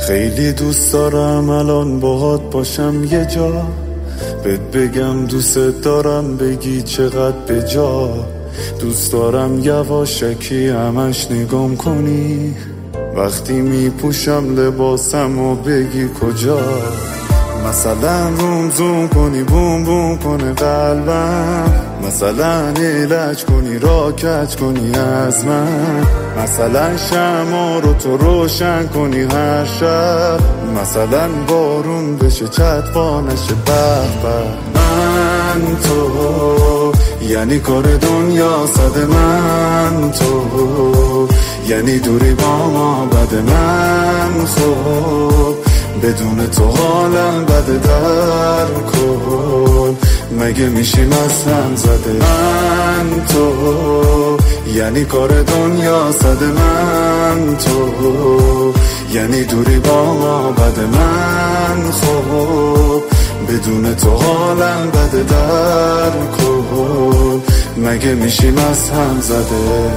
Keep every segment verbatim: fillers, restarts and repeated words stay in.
خیلی دوست دارم الان باهات باشم یه جا، بهت بگم دوست دارم بگی چقدر به جا. دوست دارم یواشکی همش نگام کنی وقتی میپوشم لباسم و بگی کجا. مثلا روم زوم کنی بوم بوم کنه قلبم، مثلا علاج کنی را کج کنی از من، مثلا شمع رو تو روشن کنی هر شب، مثلا بارون بشه چتبا نشه به به. من تو یعنی کار دنیا صد من تو، یعنی دوری با ما بد من خوب، بدون تو حالم بده در کل، مگه میشیم از هم زده. من تو یعنی کار دنیا صد من تو، یعنی دوری با ما بد من خوب، بدون تو حالم بده در کل، مگه میشیم از هم زده.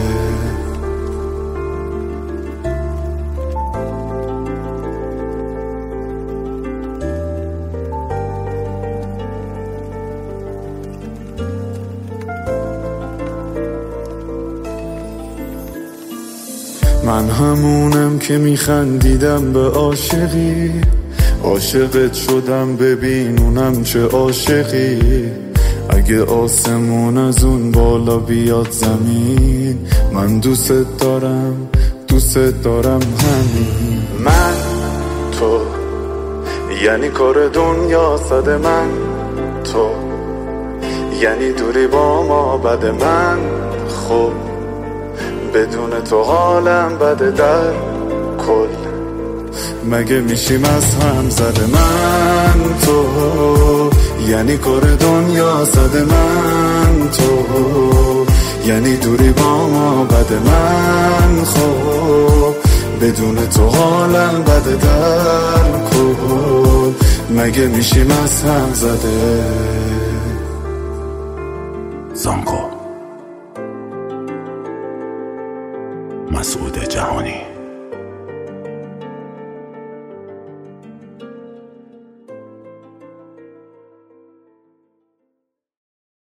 من همونم که میخندیدم به عاشقی، عاشقت شدم ببین اونم چه عاشقی. اگه آسمون از اون بالا بیاد زمین، من دوست دارم دوست دارم همین. من تو یعنی کار دنیا صد من تو، یعنی دوری با ما بد من خوب، بدون تو حالم بده در کل، مگه میشیم از هم زده. من تو یعنی کار دنیا صد من تو، یعنی دوری با ما بد من خوب، بدون تو حالم بده در کل، مگه میشیم از هم زده. زانکو مسعود جهانی.